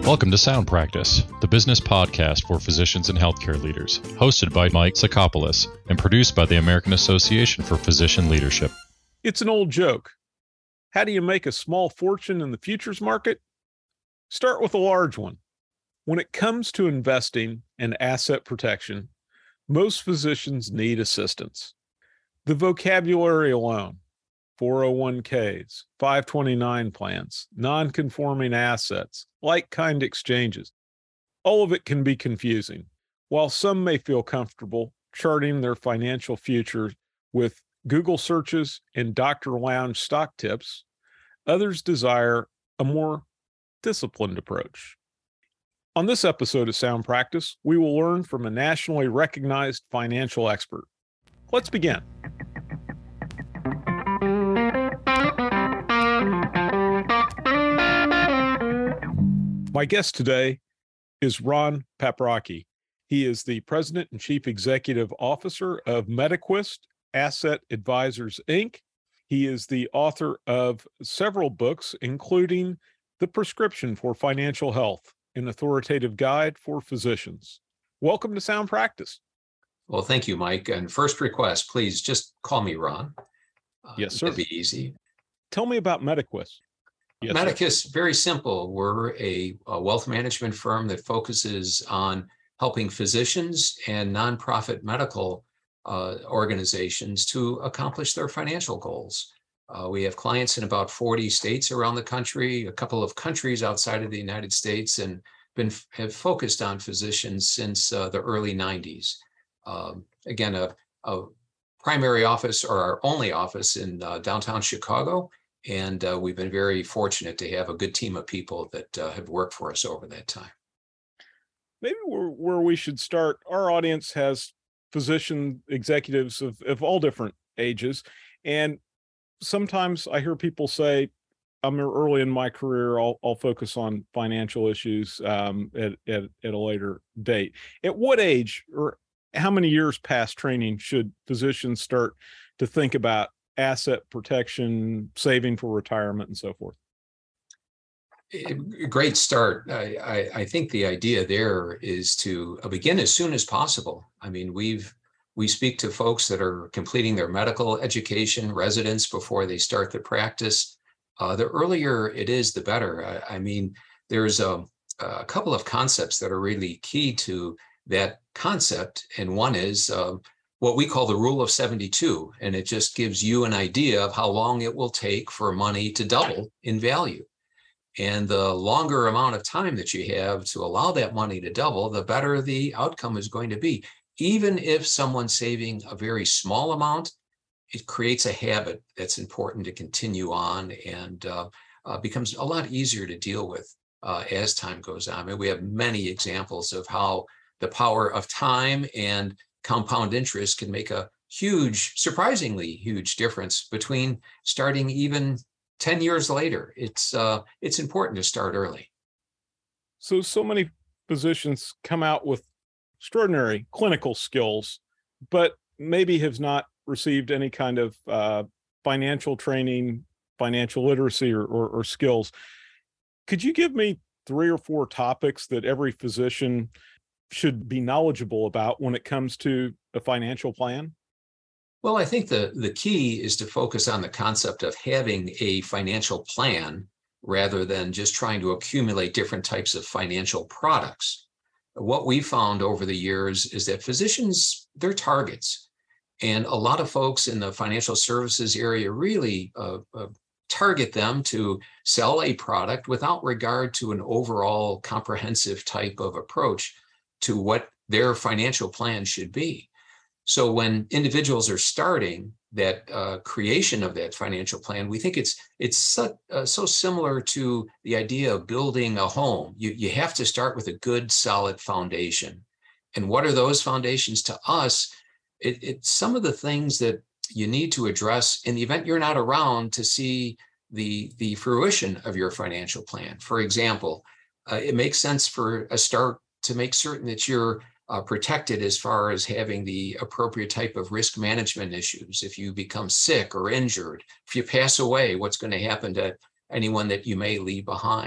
Welcome to Sound Practice, the business podcast for physicians and healthcare leaders, hosted by Mike Sakopoulos and produced by the American Association for Physician Leadership. It's an old joke. How do you make a small fortune in the futures market? Start with a large one. When it comes to investing and asset protection, most physicians need assistance. The vocabulary alone, 401ks, 529 plans, non-conforming assets, like-kind exchanges, all of it can be confusing. While some may feel comfortable charting their financial future with Google searches and Dr. Lounge stock tips, others desire a more disciplined approach. On this episode of Sound Practice, we will learn from a nationally recognized financial expert. Let's begin. My guest today is Ron Paprocki. He is the President and Chief Executive Officer of MediQuest Asset Advisors, Inc. He is the author of several books, including The Prescription for Financial Health, an authoritative guide for physicians. Welcome to Sound Practice. Well, thank you, Mike. And first request, please just call me Ron. Yes, sir. That'd be easy. Tell me about MediQuest. Yes, MediQuest, very simple. We're a wealth management firm that focuses on helping physicians and nonprofit medical organizations to accomplish their financial goals. We have clients in about 40 states around the country, a couple of countries outside of the United States, and have focused on physicians since the early 90s. Again, a primary office, or our only office, in downtown Chicago. And we've been very fortunate to have a good team of people that have worked for us over that time. Maybe where we should start, our audience has physician executives of all different ages. And sometimes I hear people say, I'm early in my career, I'll focus on financial issues at a later date. At what age or how many years past training should physicians start to think about asset protection, saving for retirement, and so forth? Great start. I think the idea there is to begin as soon as possible. I mean, we speak to folks that are completing their medical education, residents, before they start the practice. The earlier it is, the better. I mean, there's a couple of concepts that are really key to that concept. And one is what we call the rule of 72. And it just gives you an idea of how long it will take for money to double in value. And the longer amount of time that you have to allow that money to double, the better the outcome is going to be. Even if someone's saving a very small amount, it creates a habit that's important to continue on, and becomes a lot easier to deal with as time goes on. I mean, we have many examples of how the power of time and compound interest can make a huge, surprisingly huge difference between starting even 10 years later. It's important to start early. So many physicians come out with extraordinary clinical skills, but maybe have not received any kind of financial training, financial literacy, or skills. Could you give me 3 or 4 topics that every physician should be knowledgeable about when it comes to a financial plan? Well, I think the key is to focus on the concept of having a financial plan rather than just trying to accumulate different types of financial products. What we found over the years is that physicians, they're targets. And a lot of folks in the financial services area really target them to sell a product without regard to an overall comprehensive type of approach to what their financial plan should be. So when individuals are starting that creation of that financial plan, we think it's so similar to the idea of building a home. You have to start with a good, solid foundation. And what are those foundations to us? It's some of the things that you need to address in the event you're not around to see the fruition of your financial plan. For example, it makes sense for a start to make certain that you're protected as far as having the appropriate type of risk management issues. If you become sick or injured, if you pass away, what's going to happen to anyone that you may leave behind?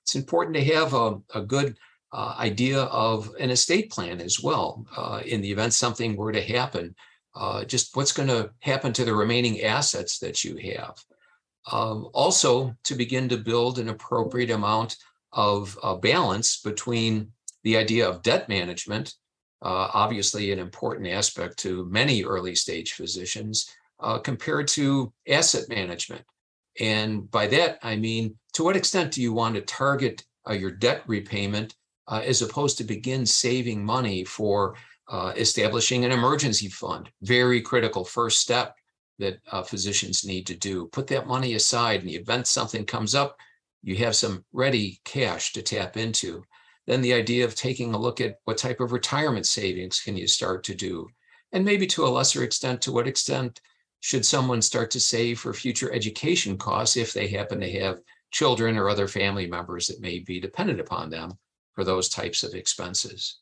It's important to have a good idea of an estate plan as well. In the event something were to happen, just what's going to happen to the remaining assets that you have. Also, to begin to build an appropriate amount of balance between the idea of debt management, obviously an important aspect to many early stage physicians, compared to asset management. And by that, I mean, to what extent do you want to target your debt repayment as opposed to begin saving money for establishing an emergency fund? Very critical first step that physicians need to do. Put that money aside in the event something comes up, you have some ready cash to tap into. Then the idea of taking a look at what type of retirement savings can you start to do? And maybe to a lesser extent, to what extent should someone start to save for future education costs if they happen to have children or other family members that may be dependent upon them for those types of expenses?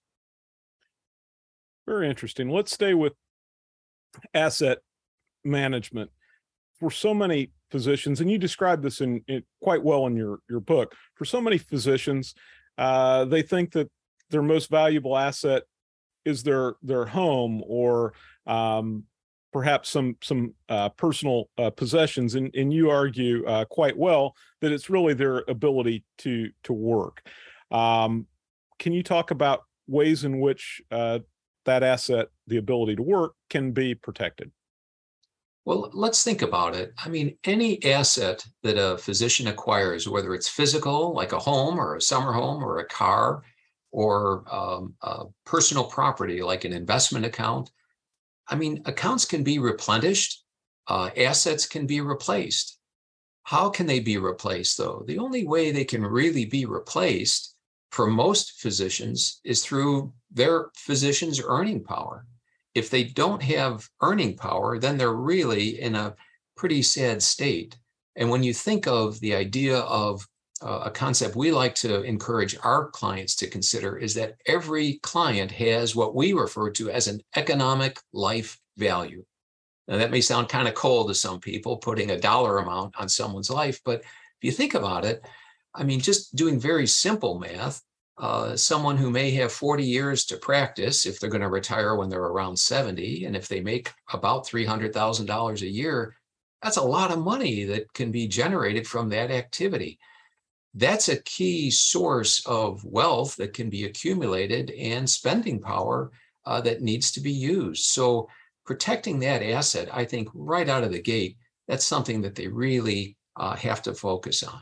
Very interesting. Let's stay with asset management. For so many physicians, and you describe this in quite well in your book, for so many physicians, they think that their most valuable asset is their home, or perhaps some personal possessions, and you argue quite well that it's really their ability to work. Can you talk about ways in which that asset, the ability to work, can be protected? Well, let's think about it. I mean, any asset that a physician acquires, whether it's physical, like a home or a summer home or a car, or a personal property like an investment account, I mean, accounts can be replenished, assets can be replaced. How can they be replaced, though? The only way they can really be replaced for most physicians is through their physician's earning power. If they don't have earning power, then they're really in a pretty sad state. And when you think of the idea of a concept we like to encourage our clients to consider, is that every client has what we refer to as an economic life value. Now, that may sound kind of cold to some people, putting a dollar amount on someone's life, but if you think about it, I mean, just doing very simple math, someone who may have 40 years to practice, if they're going to retire when they're around 70, and if they make about $300,000 a year, that's a lot of money that can be generated from that activity. That's a key source of wealth that can be accumulated and spending power that needs to be used. So protecting that asset, I think right out of the gate, that's something that they really have to focus on.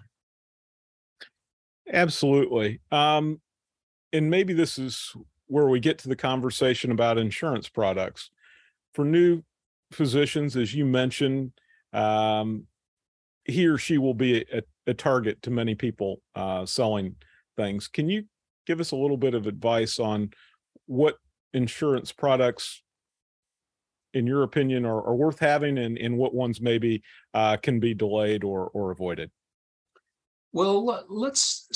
Absolutely. And maybe this is where we get to the conversation about insurance products. For new physicians, as you mentioned, he or she will be a target to many people selling things. Can you give us a little bit of advice on what insurance products, in your opinion, are worth having, and what ones maybe can be delayed or avoided? Well, let's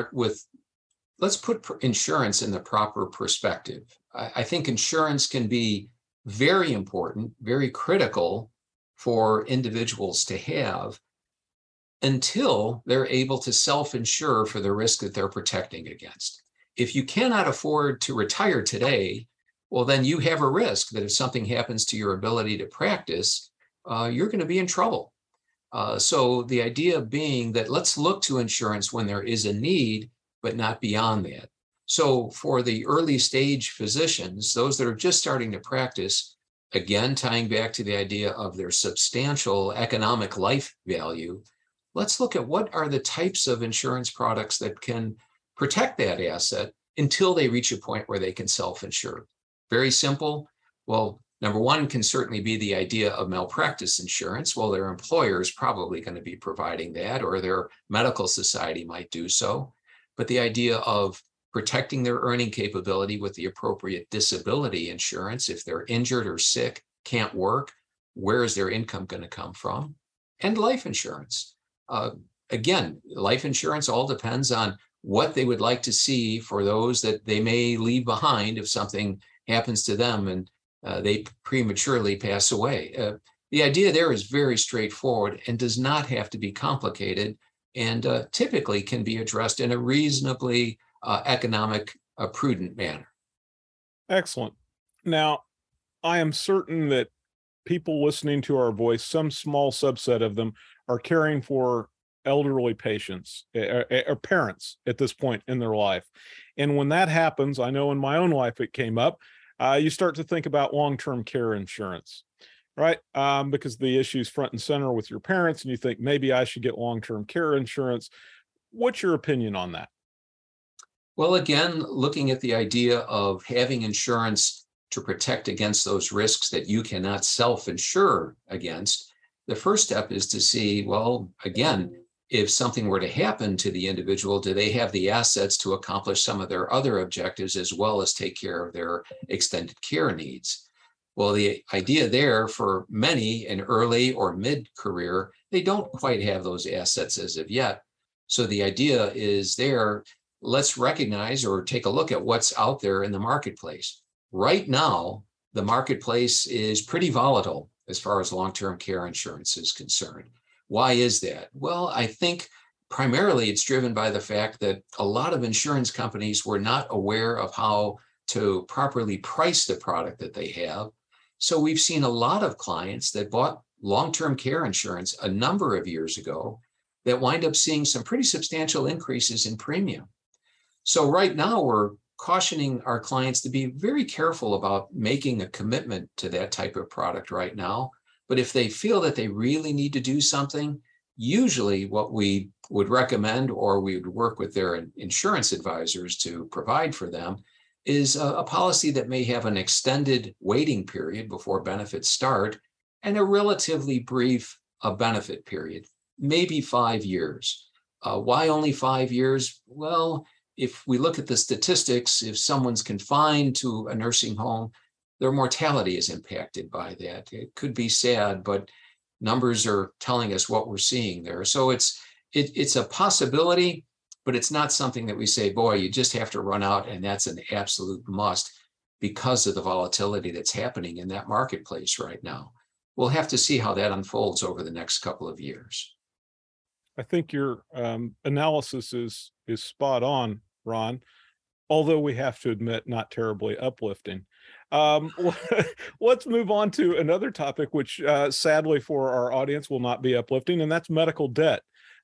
put insurance in the proper perspective. I think insurance can be very important, very critical for individuals to have until they're able to self-insure for the risk that they're protecting against. If you cannot afford to retire today, well, then you have a risk that if something happens to your ability to practice, you're going to be in trouble. So the idea being that let's look to insurance when there is a need, but not beyond that. So for the early stage physicians, those that are just starting to practice, again, tying back to the idea of their substantial economic life value, let's look at what are the types of insurance products that can protect that asset until they reach a point where they can self-insure. Very simple. Well, number one can certainly be the idea of malpractice insurance. Well, their employer is probably going to be providing that, or their medical society might do so. But the idea of protecting their earning capability with the appropriate disability insurance, if they're injured or sick, can't work, where is their income going to come from? And life insurance. Again, life insurance all depends on what they would like to see for those that they may leave behind if something happens to them and they prematurely pass away. The idea there is very straightforward and does not have to be complicated. and typically can be addressed in a reasonably economic, prudent manner. Excellent. Now, I am certain that people listening to our voice, some small subset of them, are caring for elderly patients or parents at this point in their life. And when that happens, I know in my own life it came up, you start to think about long-term care insurance, right? Because the issue's front and center with your parents, and you think maybe I should get long-term care insurance. What's your opinion on that? Well, again, looking at the idea of having insurance to protect against those risks that you cannot self-insure against, the first step is to see, well, again, if something were to happen to the individual, do they have the assets to accomplish some of their other objectives as well as take care of their extended care needs? Well, the idea there for many in early or mid-career, they don't quite have those assets as of yet. So the idea is there, let's recognize or take a look at what's out there in the marketplace. Right now, the marketplace is pretty volatile as far as long-term care insurance is concerned. Why is that? Well, I think primarily it's driven by the fact that a lot of insurance companies were not aware of how to properly price the product that they have. So we've seen a lot of clients that bought long-term care insurance a number of years ago that wind up seeing some pretty substantial increases in premium. So right now we're cautioning our clients to be very careful about making a commitment to that type of product right now. But if they feel that they really need to do something, usually what we would recommend, or we would work with their insurance advisors to provide for them, is a policy that may have an extended waiting period before benefits start and a relatively brief benefit period, maybe 5 years. Why only 5 years? Well, if we look at the statistics, if someone's confined to a nursing home, their mortality is impacted by that. It could be sad, but numbers are telling us what we're seeing there. So it's a possibility, but it's not something that we say, boy, you just have to run out and that's an absolute must because of the volatility that's happening in that marketplace right now. We'll have to see how that unfolds over the next couple of years. I think your analysis is spot on, Ron, although we have to admit, not terribly uplifting. Let's move on to another topic, which sadly for our audience will not be uplifting, and that's medical debt.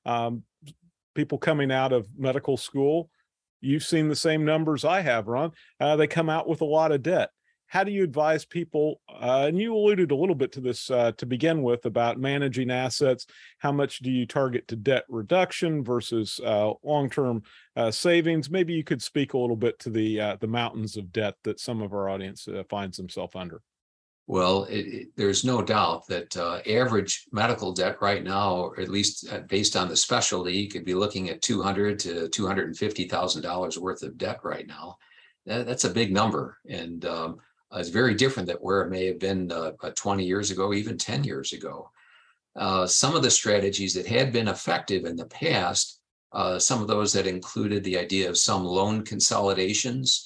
People coming out of medical school, you've seen the same numbers I have, Ron. They come out with a lot of debt. How do you advise people, and you alluded a little bit to this to begin with, about managing assets? How much do you target to debt reduction versus long-term savings? Maybe you could speak a little bit to the mountains of debt that some of our audience finds themselves under. Well, there's no doubt that average medical debt right now, or at least based on the specialty, you could be looking at $200,000 to $250,000 worth of debt right now. That's a big number, and it's very different than where it may have been 20 years ago, even 10 years ago. Some of the strategies that had been effective in the past, some of those that included the idea of some loan consolidations,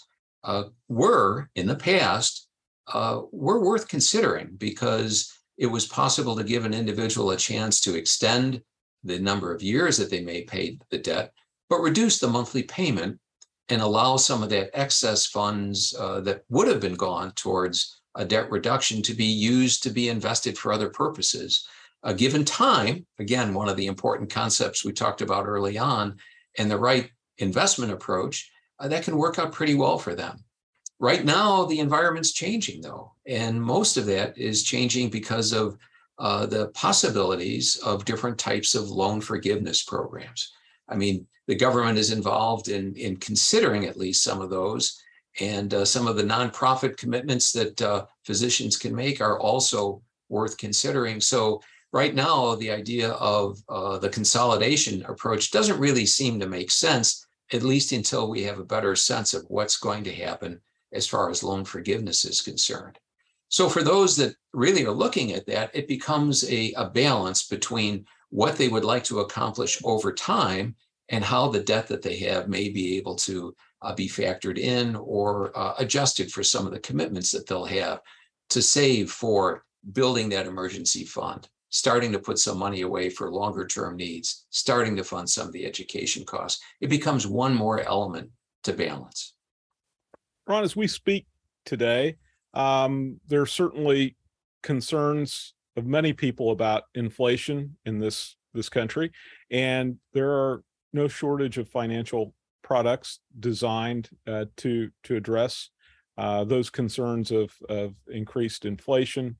were in the past were worth considering because it was possible to give an individual a chance to extend the number of years that they may pay the debt, but reduce the monthly payment and allow some of that excess funds that would have been gone towards a debt reduction to be used to be invested for other purposes. Given time, again, one of the important concepts we talked about early on, and the right investment approach, that can work out pretty well for them. Right now, the environment's changing, though, and most of that is changing because of the possibilities of different types of loan forgiveness programs. I mean, the government is involved in considering at least some of those, and some of the nonprofit commitments that physicians can make are also worth considering. So right now, the idea of the consolidation approach doesn't really seem to make sense, at least until we have a better sense of what's going to happen as far as loan forgiveness is concerned. So for those that really are looking at that, it becomes a balance between what they would like to accomplish over time and how the debt that they have may be able to be factored in or adjusted for some of the commitments that they'll have to save for building that emergency fund. starting to put some money away for longer term needs, starting to fund some of the education costs. It becomes one more element to balance. Ron, as we speak today, there are certainly concerns of many people about inflation in this country, and there are no shortage of financial products designed to address those concerns of increased inflation.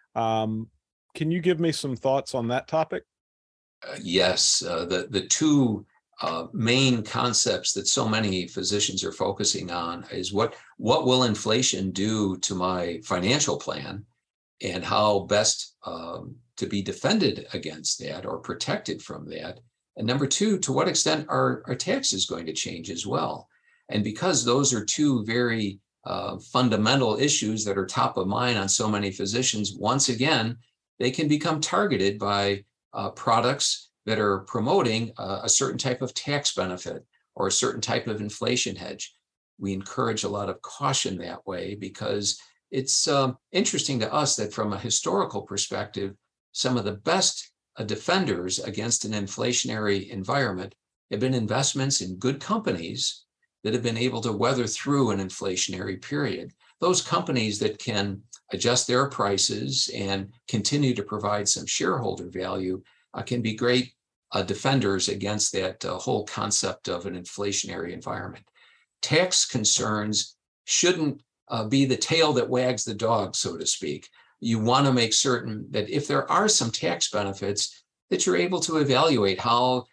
Can you give me some thoughts on that topic? Yes, the two main concepts that so many physicians are focusing on is what will inflation do to my financial plan, and how best to be defended against that or protected from that. And number two, to what extent are taxes going to change as well? And because those are two very fundamental issues that are top of mind on so many physicians, once again, they can become targeted by products that are promoting a certain type of tax benefit or a certain type of inflation hedge. We encourage a lot of caution that way, because it's interesting to us that from a historical perspective, some of the best defenders against an inflationary environment have been investments in good companies that have been able to weather through an inflationary period. Those companies that can adjust their prices and continue to provide some shareholder value can be great defenders against that whole concept of an inflationary environment. Tax concerns shouldn't be the tail that wags the dog, so to speak. You want to make certain that if there are some tax benefits, that you're able to evaluate how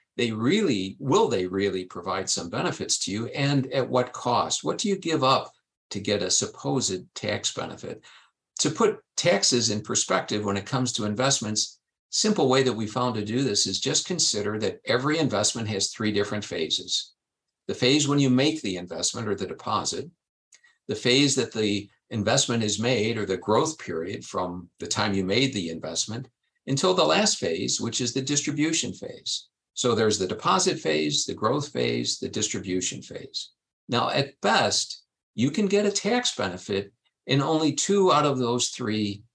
will they really provide some benefits to you, and at what cost? What do you give up to get a supposed tax benefit? To put taxes in perspective when it comes to investments, simple way that we found to do this is just consider that every investment has three different phases. The phase when you make the investment or the deposit, the phase that the investment is made, or the growth period from the time you made the investment until the last phase, which is the distribution phase. So there's the deposit phase, the growth phase, the distribution phase. Now, at best, you can get a tax benefit in only two out of those three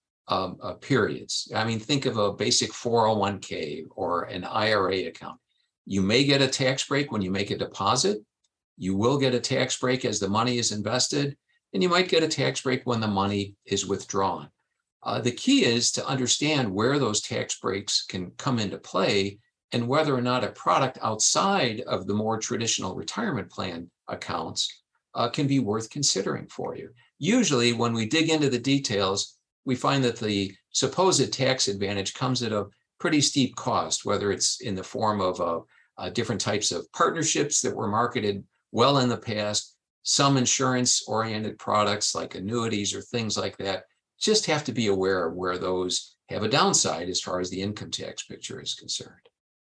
periods. I mean, think of a basic 401k or an IRA account. You may get a tax break when you make a deposit. You will get a tax break as the money is invested, and you might get a tax break when the money is withdrawn. The key is to understand where those tax breaks can come into play, and whether or not a product outside of the more traditional retirement plan accounts can be worth considering for you. Usually, when we dig into the details, we find that the supposed tax advantage comes at a pretty steep cost, whether it's in the form of different types of partnerships that were marketed well in the past, some insurance-oriented products like annuities or things like that. Just have to be aware of where those have a downside as far as the income tax picture is concerned.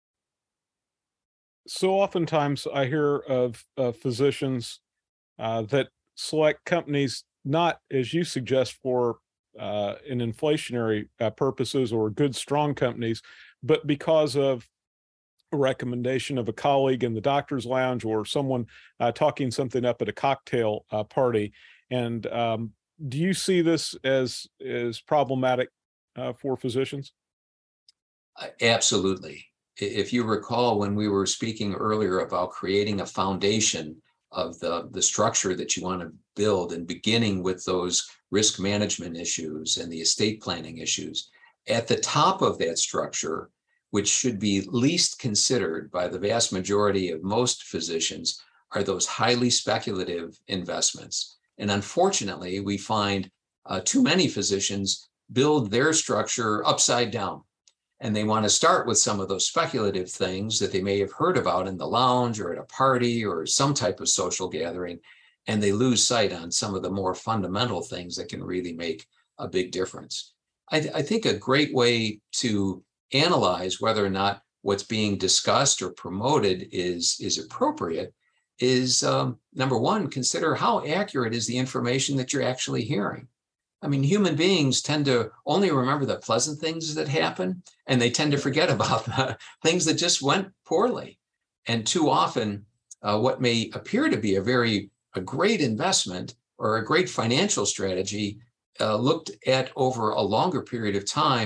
So oftentimes I hear of physicians that select companies not, as you suggest, for in inflationary purposes or good, strong companies, but because of a recommendation of a colleague in the doctor's lounge or someone talking something up at a cocktail party. And do you see this as problematic for physicians? Absolutely. If you recall, when we were speaking earlier about creating a foundation of the structure that you want to build, and beginning with those risk management issues and the estate planning issues, at the top of that structure, which should be least considered by the vast majority of most physicians, are those highly speculative investments. And unfortunately, we find too many physicians build their structure upside down. And they want to start with some of those speculative things that they may have heard about in the lounge or at a party or some type of social gathering, and they lose sight on some of the more fundamental things that can really make a big difference. I think a great way to analyze whether or not what's being discussed or promoted is appropriate is, number one, consider how accurate is the information that you're actually hearing. I mean, human beings tend to only remember the pleasant things that happen, and they tend to forget about the things that just went poorly. And too often, what may appear to be a great investment or a great financial strategy looked at over a longer period of time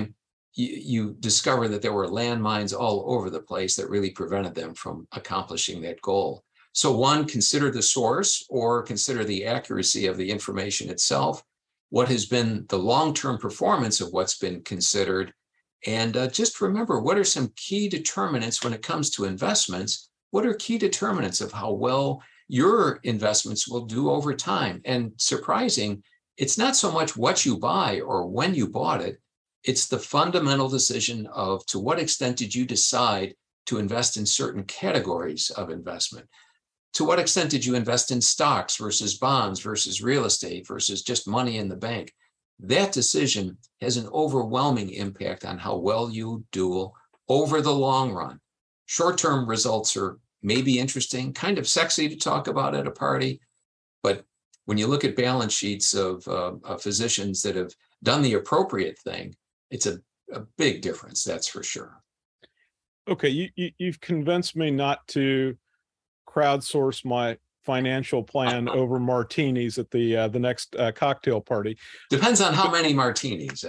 you discover that there were landmines all over the place that really prevented them from accomplishing that goal. So one, consider the source or consider the accuracy of the information itself. What has been the long-term performance of what's been considered? And just remember, what are some key determinants when it comes to investments? What are key determinants of how well your investments will do over time? And surprising, it's not so much what you buy or when you bought it, it's the fundamental decision of to what extent did you decide to invest in certain categories of investment? To what extent did you invest in stocks versus bonds versus real estate versus just money in the bank? That decision has an overwhelming impact on how well you do over the long run. Short-term results are maybe interesting, kind of sexy to talk about at a party, but when you look at balance sheets of physicians that have done the appropriate thing, it's a big difference, that's for sure. Okay, you've convinced me not to crowdsource my financial plan over martinis at the next cocktail party. Depends on how many martinis.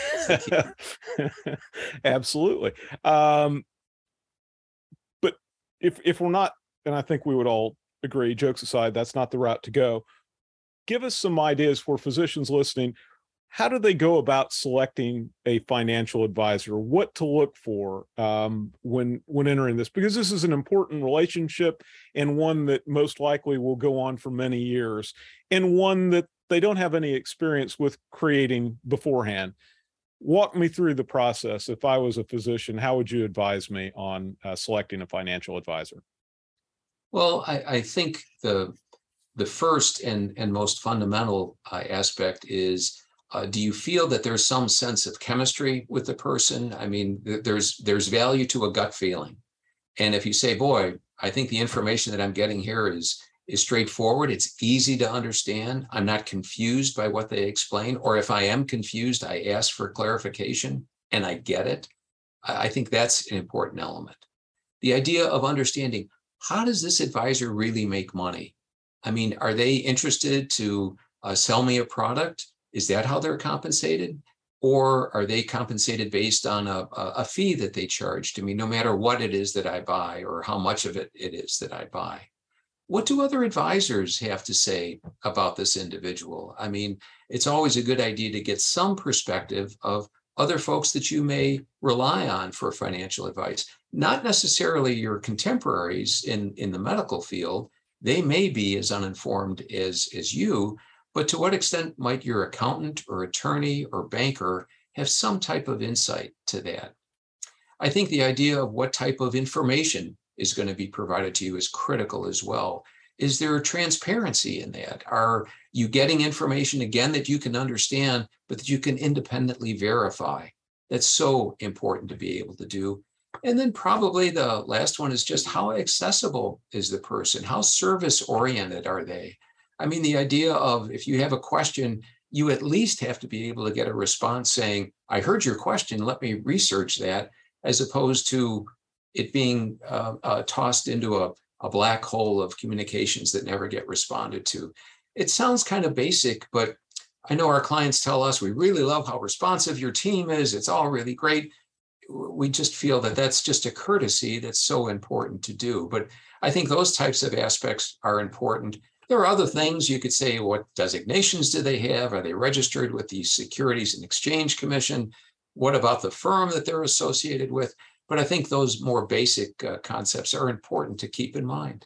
Absolutely. But if we're not, and I think we would all agree, jokes aside, that's not the route to go. Give us some ideas for physicians listening. How do they go about selecting a financial advisor? What to look for when entering this? Because this is an important relationship and one that most likely will go on for many years, and one that they don't have any experience with creating beforehand. Walk me through the process. If I was a physician, how would you advise me on selecting a financial advisor? Well, I think the first and most fundamental aspect is, do you feel that there's some sense of chemistry with the person? I mean, there's value to a gut feeling. And if you say, boy, I think the information that I'm getting here is straightforward, it's easy to understand, I'm not confused by what they explain, or if I am confused, I ask for clarification and I get it. I think that's an important element. The idea of understanding, how does this advisor really make money? I mean, are they interested to sell me a product? Is that how they're compensated? Or are they compensated based on a fee that they charge to me, no matter what it is that I buy or how much of it is that I buy? What do other advisors have to say about this individual? I mean, it's always a good idea to get some perspective of other folks that you may rely on for financial advice, not necessarily your contemporaries in the medical field. They may be as uninformed as you, but to what extent might your accountant or attorney or banker have some type of insight to that? I think the idea of what type of information is going to be provided to you is critical as well. Is there a transparency in that? Are you getting information, again, that you can understand, but that you can independently verify? That's so important to be able to do. And then probably the last one is just how accessible is the person? How service-oriented are they? I mean, the idea of if you have a question, you at least have to be able to get a response saying, I heard your question, let me research that, as opposed to it being tossed into a black hole of communications that never get responded to. It sounds kind of basic, but I know our clients tell us, we really love how responsive your team is. It's all really great. We just feel that that's just a courtesy that's so important to do. But I think those types of aspects are important. There are other things you could say, what designations do they have? Are they registered with the Securities and Exchange Commission? What about the firm that they're associated with? But I think those more basic concepts are important to keep in mind.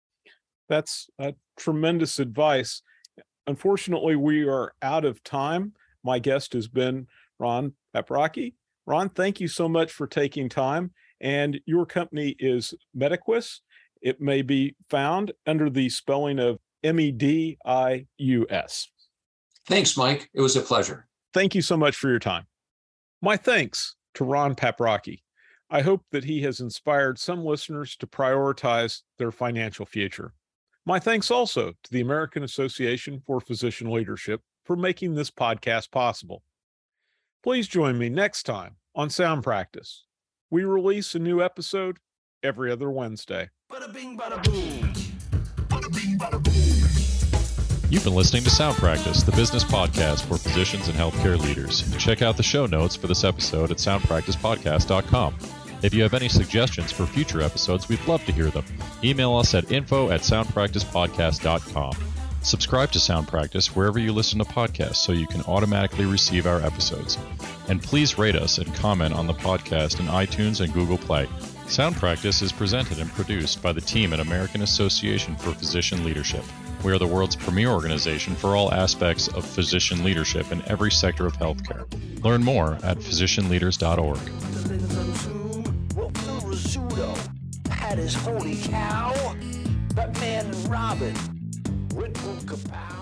That's tremendous advice. Unfortunately, we are out of time. My guest has been Ron Paprocki. Ron, thank you so much for taking time. And your company is Mediquis. It may be found under the spelling of Medius. Thanks, Mike. It was a pleasure. Thank you so much for your time. My thanks to Ron Paprocki. I hope that he has inspired some listeners to prioritize their financial future. My thanks also to the American Association for Physician Leadership for making this podcast possible. Please join me next time on Sound Practice. We release a new episode every other Wednesday. Bada bing, bada boom. Bada bing, bada boom. You've been listening to Sound Practice, the business podcast for physicians and healthcare leaders. Check out the show notes for this episode at soundpracticepodcast.com. If you have any suggestions for future episodes, we'd love to hear them. Email us at info@soundpracticepodcast.com. Subscribe to Sound Practice wherever you listen to podcasts so you can automatically receive our episodes. And please rate us and comment on the podcast in iTunes and Google Play. Sound Practice is presented and produced by the team at American Association for Physician Leadership. We are the world's premier organization for all aspects of physician leadership in every sector of healthcare. Learn more at physicianleaders.org. Had his holy cow, Batman and Robin, Red Bull Kapow.